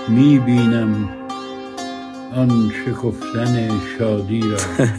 میبینم آن شکفتن شادی را.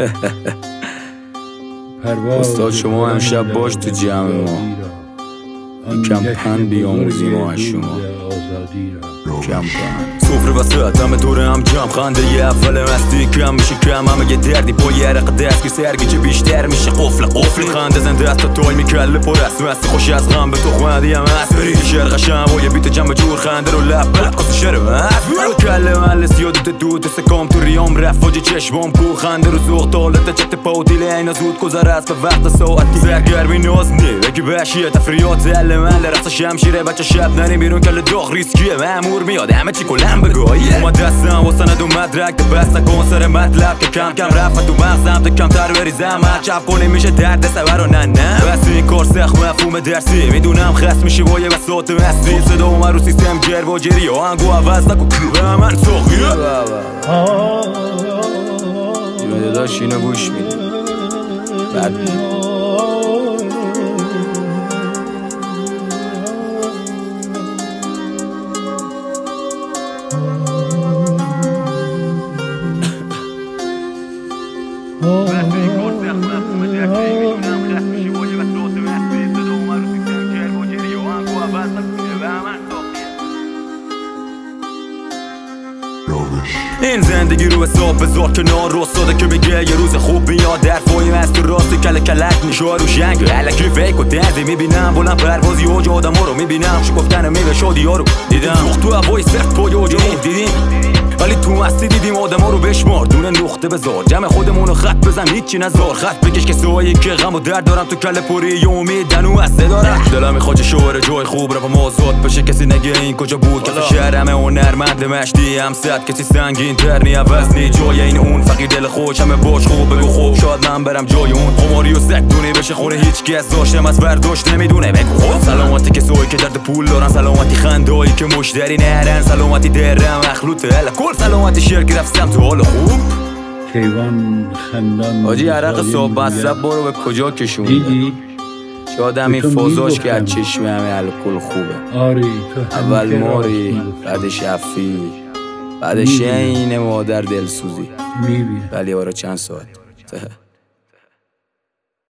استاد شما امشب باش تو جمع ما، کم پند بیاموزی ما از شما، کم پند. سفره وسط همه دوره هم جمع، خنده یه اول مستی کم میشه کم، همه یه دردی با یه عرق دست که سرگیجه بیشتر میشه قفلی خنده زنده است تا تای میکله پر است مستی خوش از غم به تو خوندی هم هست بری شعر قشنگ با یه بیت جمع جور خنده رو لب برقص شعر هست کله محل سیادت دود سکام تو ریام رفاجی چشمام کو خنده رو زوغ طالت چت پاوتیل اینا زود گذر است به وقت ساعتی سرگرمی ناز نه بگی بشیه تفریات هل محل رقص شمشیره بچه شب نریم بیرون کله داغ ریسکیه مامور میاد همه چی کلم بگاه اومد دستم واسه ندو مدرک بسته کنسر مطلب که کم کم رفت تو مغزم تا کمتر بریزم هر چپ کنی میشه درد سبر و نه بس این کار سخت مفهوم درسی میدونم خست میشی با یه بساط مستی صدا اومد رو سیستم جرواجری آهنگو عوض نکن به من ساقیه جونه داشت اینو گوش میده بعد این زندگی رو حساب بذار کنار رستاده که بگه یه روز خوب بیاد در فایم از تو راستی کله کلک میشه رو شنگ علکی فیک و دردی میبینم بلند پروازی اوج آدم ها رو میبینم شکفتن میوه شادی ها رو دیدم سوخت تو هوای سخت پای اوجا دیدیم ولی تو مستی دیدیم آدم ها رو بشمار دونه نقطه بذار جمع خودمون رو خط بزن هیچی نذار خط بکش که سوایی که غم و درد دارم تو کله پوری ی امید دنو هسته دارم دلم میخواد شعر جای خوب رفم آزاد بشه کسی نگه این کجا بود که شهرمه هنرمند مشتی هم صد کسی سنگین ترنی عوضنی جای این اون فقیر دل خوش همه باش خوب بگو خوب شاید من برم جای اون قماری و سکتونی بشه خوره هیچ کس داشتم از برداشت نمیدونه بگو خوب سلامتی کسایی که درد پول دارن سلامتی خندایی که مشتری نرن سلامتی درم مخلوطه کل سلامتی شرکی رفتم تو حال خوب کیوان خندان آجی عرق صاحب بسرب برو به کجا کشونده دیدی؟ شادم این فوزاش که از چشم همه الکل خوبه آری تو اول ماری بعدش افی بعدش این مادر دلسوزی میبینم ولی آره چند ساعت